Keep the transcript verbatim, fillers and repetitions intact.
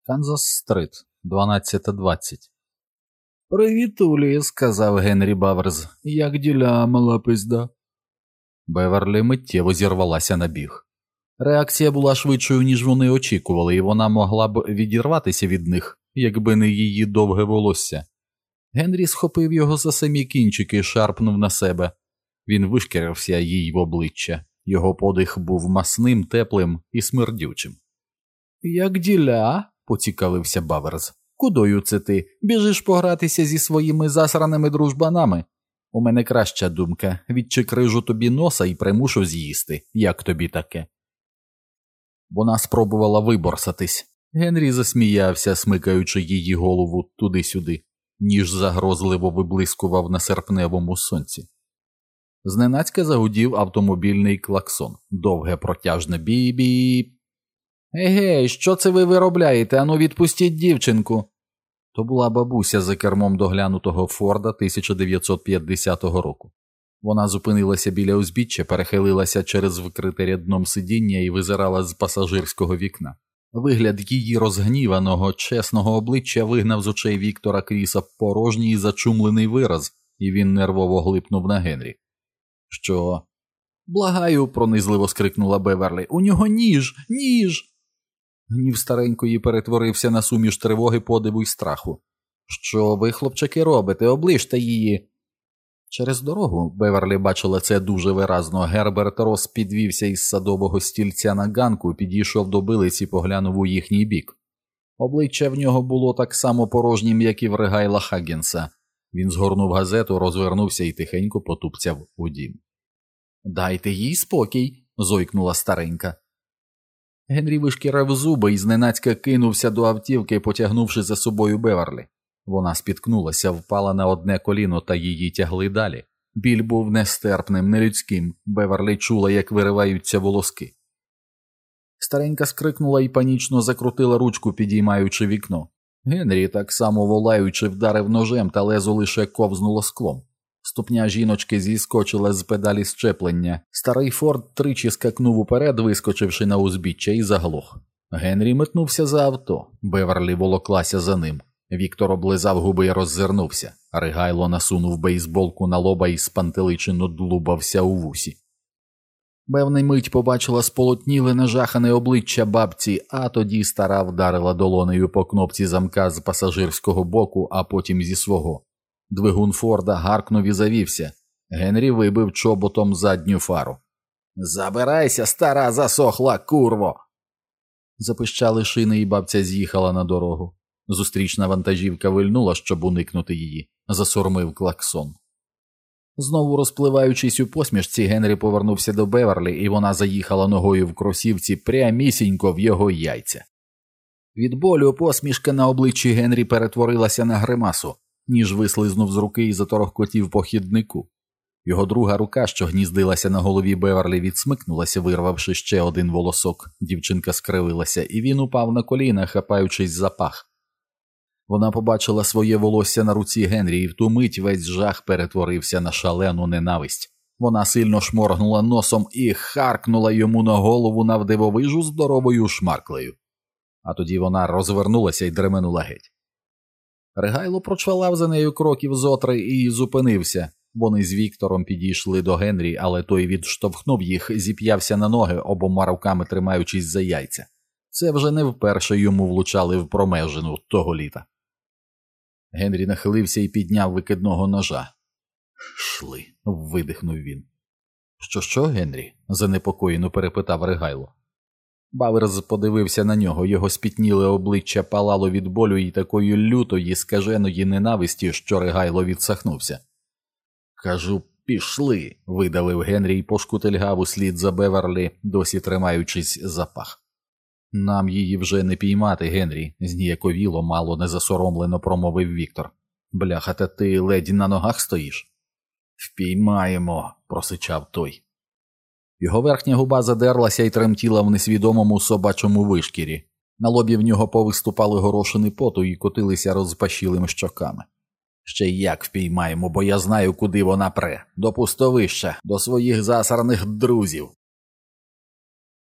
Канзас-стрит, дванадцята двадцять. «Привіт, Улі», – сказав Генрі Баверз. «Як діля, мала пизда?» Беверлі миттєво зірвалася на біг. Реакція була швидшою, ніж вони очікували, і вона могла б відірватися від них, якби не її довге волосся. Генрі схопив його за самі кінчики і шарпнув на себе. Він вишкірився їй в обличчя. Його подих був масним, теплим і смердючим. «Як діля?» – поцікавився Баверз. «Кудою це ти? Біжиш погратися зі своїми засраними дружбанами? У мене краща думка. Відчекрижу тобі носа і примушу з'їсти. Як тобі таке?» Вона спробувала виборсатись. Генрі засміявся, смикаючи її голову туди-сюди. Ніж загрозливо виблискував на серпневому сонці. Зненацька загудів автомобільний клаксон. Довге протяжне бі-бі. «Егей, що це ви виробляєте? Ану відпустіть дівчинку!» То була бабуся за кермом доглянутого Форда тисяча дев'ятсот п'ятдесятого року. Вона зупинилася біля узбіччя, перехилилася через вкрите рядном сидіння і визирала з пасажирського вікна. Вигляд її розгніваного, чесного обличчя вигнав з очей Віктора Кріса порожній зачумлений вираз, і він нервово глипнув на Генрі. «Що?» «Благаю», – пронизливо скрикнула Беверлі. «У нього ніж! Ніж!» Гнів старенької перетворився на суміш тривоги, подиву й страху. «Що ви, хлопчаки, робите? Оближте її!» Через дорогу, Беверлі бачила це дуже виразно, Герберт Росс підвівся із садового стільця на ганку, підійшов до билиць і поглянув у їхній бік. Обличчя в нього було так само порожнім, як і в Регайла Хаггінса. Він згорнув газету, розвернувся і тихенько потупцяв у дім. «Дайте їй спокій», – зойкнула старенька. Генрі вишкірив зуби і зненацька кинувся до автівки, потягнувши за собою Беверлі. Вона спіткнулася, впала на одне коліно та її тягли далі. Біль був нестерпним, нелюдським. Беверлі чула, як вириваються волоски. Старенька скрикнула і панічно закрутила ручку, підіймаючи вікно. Генрі, так само волаючи, вдарив ножем, та лезо лише ковзнуло склом. Ступня жіночки зіскочила з педалі щеплення. Старий Форд тричі скакнув уперед, вискочивши на узбіччя, і заглох. Генрі метнувся за авто. Беверлі волоклася за ним. Віктор облизав губи і роззирнувся. Ригайло насунув бейсболку на лоба і спантеличено длубався у вусі. Бевний мить побачила сполотніле нажахане обличчя бабці, а тоді стара вдарила долонею по кнопці замка з пасажирського боку, а потім зі свого. Двигун Форда гаркнув і завівся. Генрі вибив чоботом задню фару. «Забирайся, стара засохла, курво!» Запищали шини, і бабця з'їхала на дорогу. Зустрічна вантажівка вильнула, щоб уникнути її. Засурмив клаксон. Знову розпливаючись у посмішці, Генрі повернувся до Беверлі, і вона заїхала ногою в кросівці прямісінько в його яйця. Від болю посмішка на обличчі Генрі перетворилася на гримасу. Ніж вислизнув з руки і заторохкотів по хіднику. Його друга рука, що гніздилася на голові Беверлі, відсмикнулася, вирвавши ще один волосок. Дівчинка скривилася, і він упав на коліна, хапаючись за пах. Вона побачила своє волосся на руці Генрі, і в ту мить весь жах перетворився на шалену ненависть. Вона сильно шморгнула носом і харкнула йому на голову навдивовижу здоровою шмарклею. А тоді вона розвернулася і дременула геть. Ригайло прочвалав за нею кроків зотри і зупинився. Вони з Віктором підійшли до Генрі, але той відштовхнув їх, зіп'явся на ноги, обома руками тримаючись за яйця. Це вже не вперше йому влучали в промежину того літа. Генрі нахилився і підняв викидного ножа. «Шли», – видихнув він. «Що-що, Генрі?» – занепокоєно перепитав Ригайло. Баверз подивився на нього, його спітніле обличчя палало від болю і такої лютої, скаженої ненависті, що Ригайло відсахнувся. «Кажу, пішли», – видавив Генрі і пошкутильгав услід за Беверлі, досі тримаючись за пах. «Нам її вже не піймати, Генрі», – зніяковіло, мало не засоромлено промовив Віктор. «Бляха, та ти ледь на ногах стоїш?» «Впіймаємо», – просичав той. Його верхня губа задерлася і тремтіла в несвідомому собачому вишкірі. На лобі в нього повиступали горошини поту і котилися розпашілими щоками. «Ще як впіймаємо, бо я знаю, куди вона пре. До пустовища, до своїх засраних друзів».